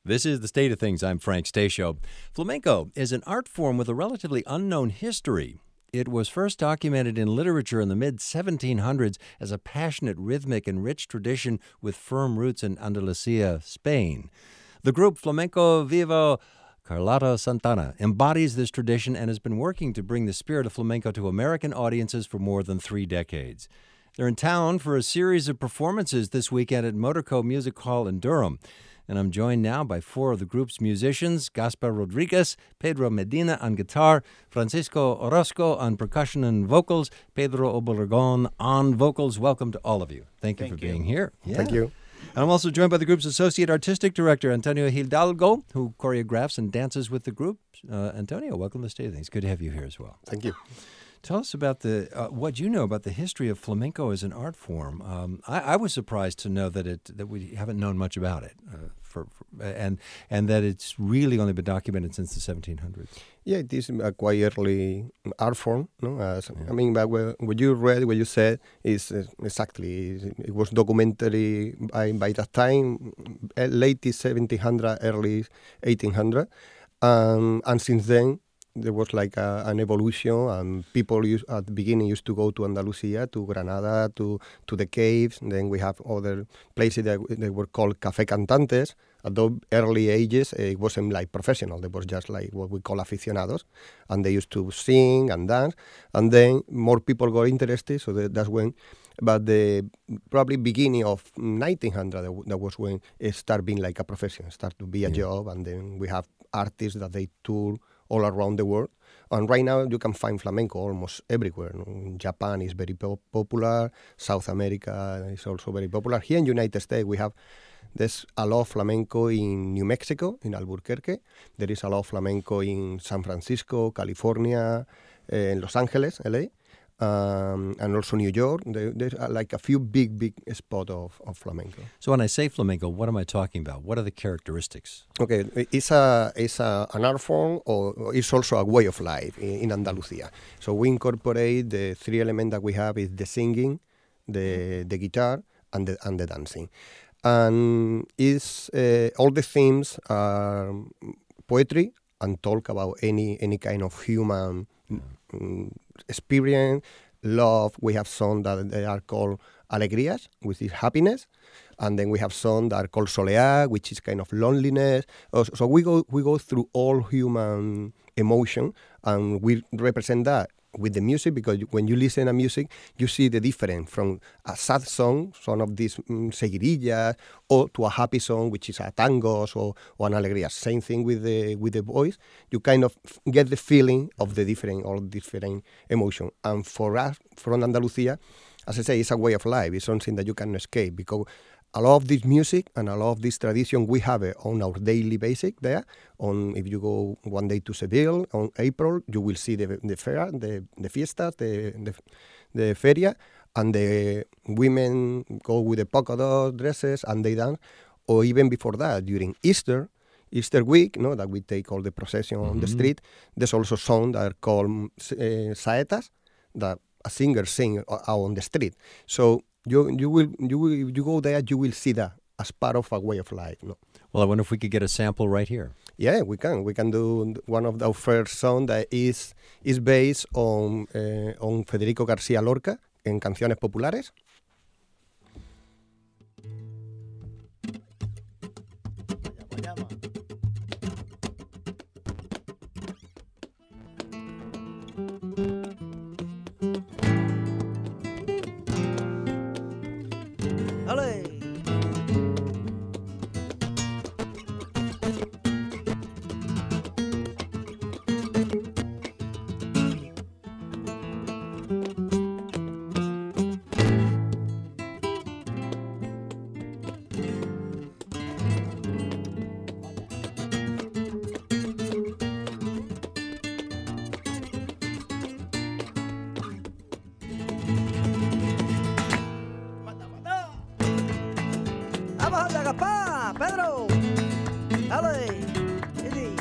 This is The State of Things. I'm Frank Stasio. Flamenco is an art form with a relatively unknown history. It was first documented in literature in the mid-1700s as a passionate, rhythmic, and rich tradition with firm roots in Andalusia, Spain. The group Flamenco Vivo Carlota Santana embodies this tradition and has been working to bring the spirit of flamenco to American audiences for more than 3 decades. They're in town for a series of performances this weekend at Motorco Music Hall in Durham. And I'm joined now by 4 of the group's musicians, Gaspar Rodriguez, Pedro Medina on guitar, Francisco Orozco on percussion and vocals, Pedro Obregon on vocals. Welcome to all of you. Thank you for being here. Yeah. Thank you. And I'm also joined by the group's Associate Artistic Director, Antonio Hidalgo, who choreographs and dances with the group. Antonio, welcome to the State of Things. Good to have you here as well. Thank you. Tell us about what you know about the history of flamenco as an art form. I was surprised to know that we haven't known much about it, and that it's really only been documented since the 1700s. Yeah, it is a quite early art form. No, I mean, but what you read, what you said, is exactly. It was documentary by that time, late 1700, early 1800, and since then. There was like an evolution, and people at the beginning used to go to Andalusia, to Granada, to the caves. And then we have other places that they were called café cantantes. At those early ages, it wasn't like professional. They were just like what we call aficionados, and they used to sing and dance. And then more people got interested, so that's when. But the probably beginning of 1900, that was when it started being like a profession, started to be a job, and then we have artists that they tour all around the world. And right now you can find flamenco almost everywhere. Japan is very popular. South America is also very popular. Here in the United States, there's a lot of flamenco in New Mexico, in Albuquerque. There is a lot of flamenco in San Francisco, California, in Los Angeles, LA. And also New York. There's like a few big spots of flamenco. So when I say flamenco, what am I talking about? What are the characteristics? Okay, it's an art form, or it's also a way of life in Andalusia. So we incorporate the 3 elements that we have is the singing, the guitar, and the dancing. And it's all the themes are poetry and talk about any kind of human experience, love. We have songs that they are called alegrías, which is happiness, and then we have songs that are called soleá, which is kind of loneliness. So we go through all human emotion, and we represent that with the music, because when you listen to music, you see the difference from a sad song of these seguirillas, or to a happy song, which is a tangos or an alegría. Same thing with the voice. You kind of get the feeling of the different emotion. And for us, from Andalusia, as I say, it's a way of life. It's something that you can escape, because a lot of this music and a lot of this tradition, we have it on our daily basis there. If you go one day to Seville on April, you will see the fair, the fiestas, the feria, and the women go with the polka dot dresses and they dance. Or even before that, during Easter week, that we take all the procession on the street. There's also songs that are called saetas, that a singer sing out on the street. So you go there, you will see that as part of a way of life. No? Well, I wonder if we could get a sample right here. Yeah, we can. We can do one of our first songs that is based on Federico García Lorca en Canciones Populares. ¡Vamos a agapar, Pedro! ¡Dale! Easy.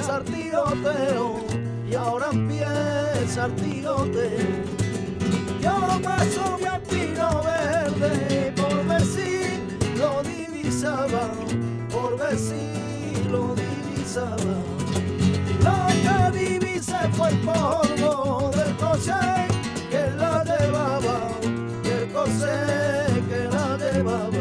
empieza el tiroteo, y ahora empieza el tiroteo. Yo me subí al pino verde por ver si lo divisaba, por ver si lo divisaba. Lo que divisé fue el polvo del coche que la llevaba, y el coche que la llevaba.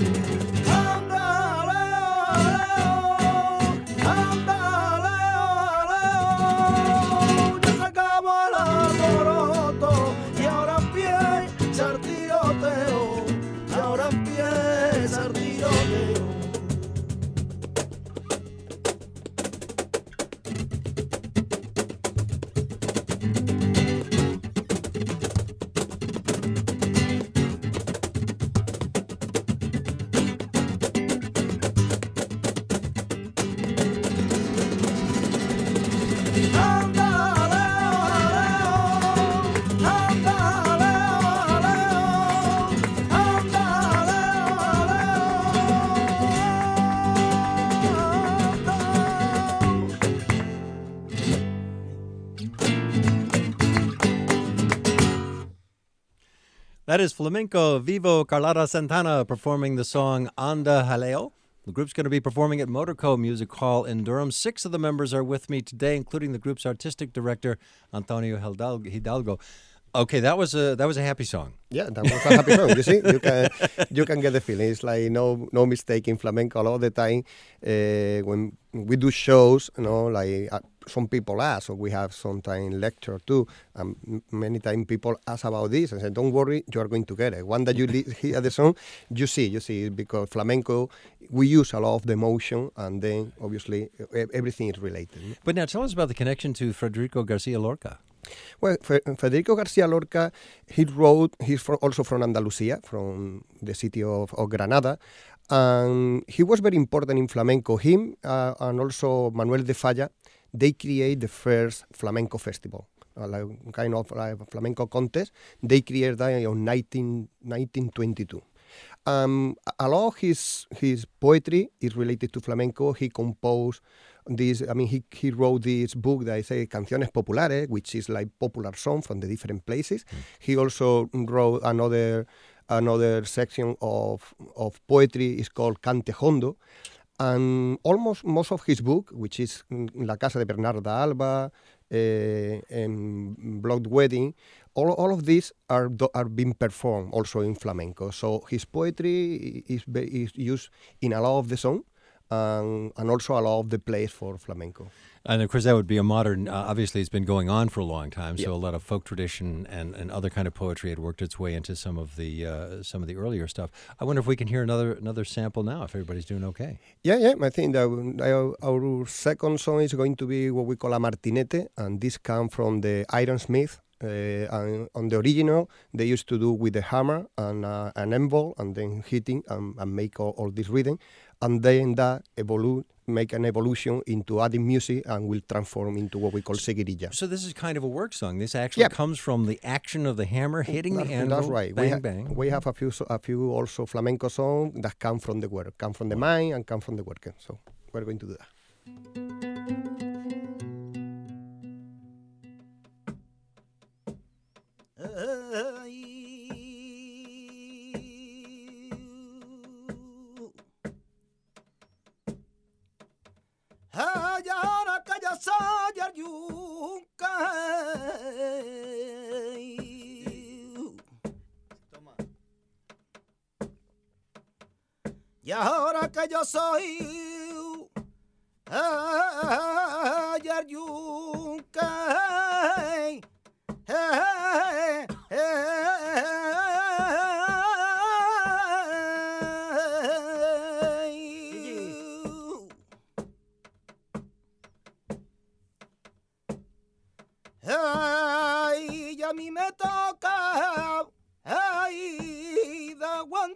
That is Flamenco Vivo Carlota Santana performing the song Anda Jaleo. The group's going to be performing at Motorco Music Hall in Durham. 6 of the members are with me today, including the group's artistic director, Antonio Hidalgo. Okay, that was a happy song. Yeah, that was a happy song. You see, you can get the feeling. It's like no mistake in flamenco all the time. When we do shows, like some people ask, or we have sometimes lecture too, and many times people ask about this and say, don't worry, you are going to get it. One that you hear the song, you see, because flamenco, we use a lot of the emotion, and then obviously everything is related. But now tell us about the connection to Federico Garcia Lorca. Well, Federico Garcia Lorca, he's also from Andalusia, from the city of Granada, and he was very important in flamenco. Him and also Manuel de Falla, they create the first flamenco festival, like kind of like a flamenco contest. They created that in 1922. A lot of his poetry is related to flamenco. He composed this. I mean, he wrote this book that I say Canciones Populares, which is like popular song from the different places. He also wrote another section of poetry is called Cante Hondo. And almost most of his book, which is La Casa de Bernarda Alba, and Blood Wedding, all of these are being performed also in flamenco. So his poetry is used in a lot of the song, and also a lot of the plays for flamenco. And of course, that would be a modern. Obviously, it's been going on for a long time, so a lot of folk tradition and other kind of poetry had worked its way into some of the earlier stuff. I wonder if we can hear another sample now, if everybody's doing okay. Yeah. I think that our second song is going to be what we call a martinete, and this comes from the Ironsmith. And on the original, they used to do with the hammer and an anvil, and then hitting and make all this rhythm, and then that make an evolution into adding music and will transform into what we call seguirilla. So this is kind of a work song. This actually comes from the action of the hammer hitting the anvil. That's right. Bang. We have a few also flamenco songs that come from the work, come from the mind and come from the work. So we're going to do that. Ay, ahora que yo soy el yunque. Y ahora que yo soy el yunque. Ay, y a mí me toca ay, de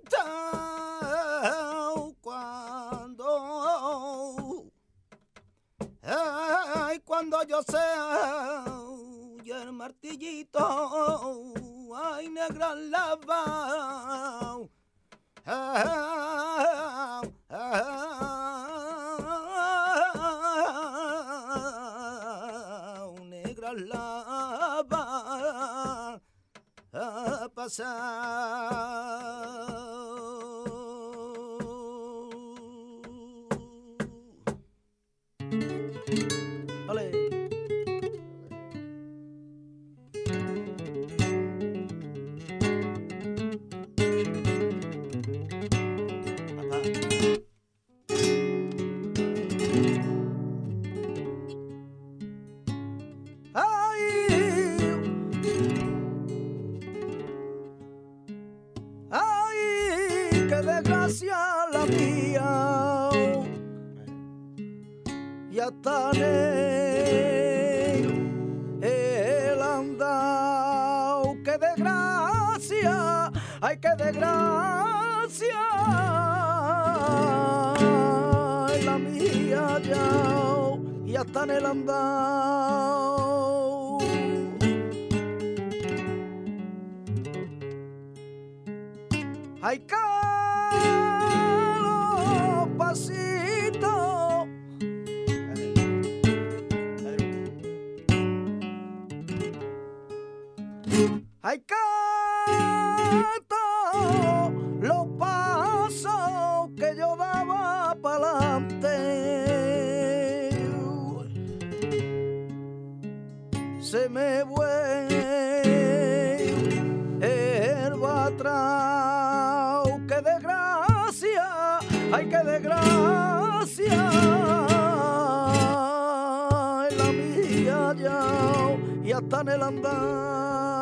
aguantar cuando yo sea y el martillito ay negra lava horas la va a pasar. Ole. La mía ya está el andao, qué desgracia, ay qué desgracia, la mía ya está en el andao. Ay pasito, ay canto los pasos que yo daba pa'lante, se me vuelve atrás, qué desgracia, ay qué desgracia, la mía ya está en el andar.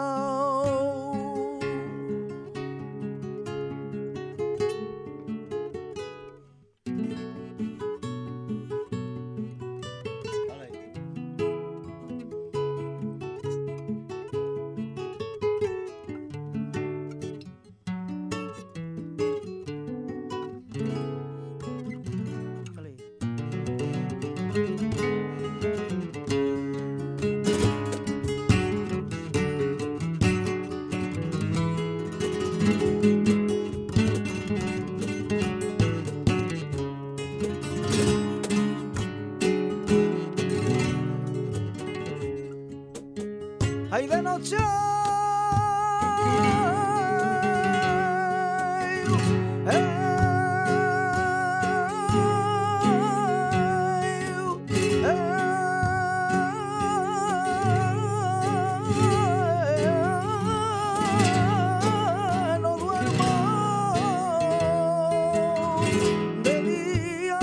Ay de noche no duermo de día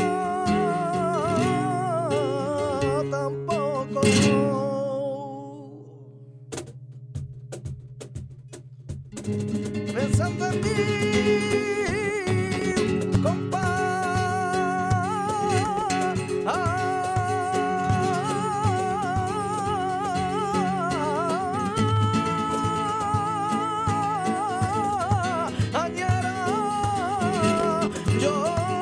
tampoco. Pensando en mí, compa, añera, yo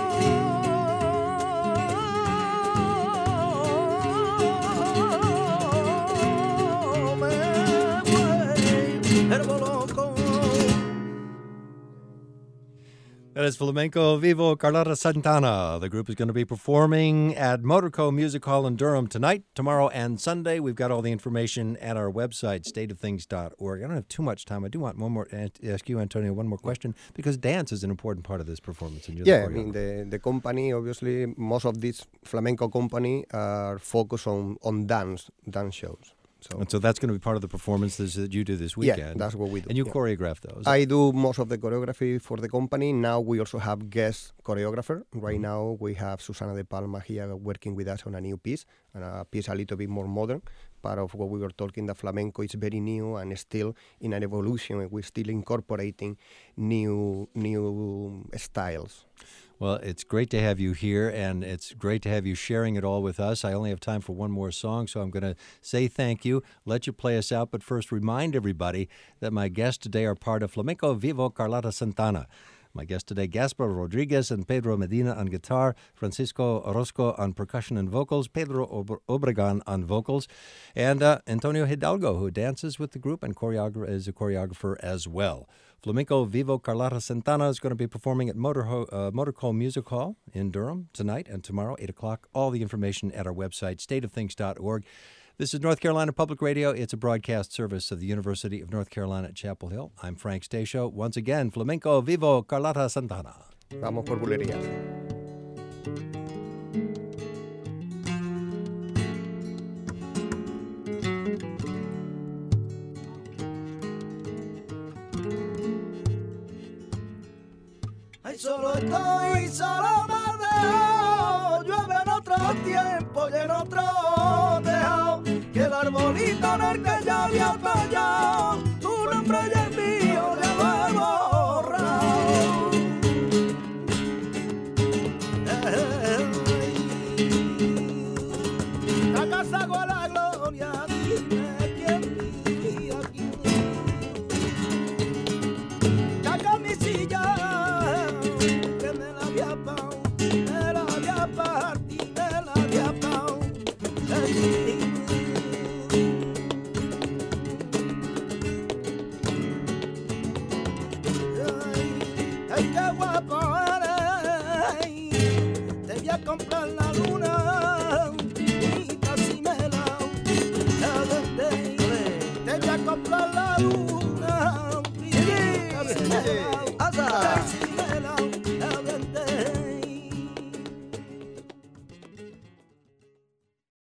me vuelvo loco. That is Flamenco Vivo Carlota Santana. The group is going to be performing at Motorco Music Hall in Durham tonight, tomorrow, and Sunday. We've got all the information at our website, stateofthings.org. I don't have too much time. I do want one more ask you, Antonio, one more question, because dance is an important part of this performance. And yeah, I mean, the company, obviously, most of this flamenco company are focused on dance shows. So that's going to be part of the performances that you do this weekend. Yeah, that's what we do. And you choreograph those. I do most of the choreography for the company. Now we also have guest choreographer. Right now we have Susana de Palma here working with us on a new piece, and a piece a little bit more modern. Part of what we were talking, the flamenco is very new and still in an evolution, and we're still incorporating new styles. Well, it's great to have you here, and it's great to have you sharing it all with us. I only have time for one more song, so I'm going to say thank you, let you play us out, but first remind everybody that my guests today are part of Flamenco Vivo Carlota Santana. My guests today, Gaspar Rodriguez and Pedro Medina on guitar, Francisco Orozco on percussion and vocals, Pedro Obregon on vocals, and Antonio Hidalgo, who dances with the group and is a choreographer as well. Flamenco Vivo Carlota Santana is going to be performing at Motorco Music Hall in Durham tonight and tomorrow, 8 o'clock. All the information at our website, stateofthings.org. This is North Carolina Public Radio. It's a broadcast service of the University of North Carolina at Chapel Hill. I'm Frank Stasio. Once again, Flamenco Vivo, Carlota Santana. Vamos por bulería. Ay, solo estoy, solo me dejo. Llueve en otro tiempo y en otro tejado. Que el arbolito en el que ya había fallado, tu nombre y el mío ya lo he borrado. La casa con la gloria, dime quién vivía aquí. La camisilla que me la había pao, me la había partido, me la había pao. Ay, qué guapo eres, te voy a comprar la luna y casi me la vendé. Te voy a comprar la luna y casi me la vendé.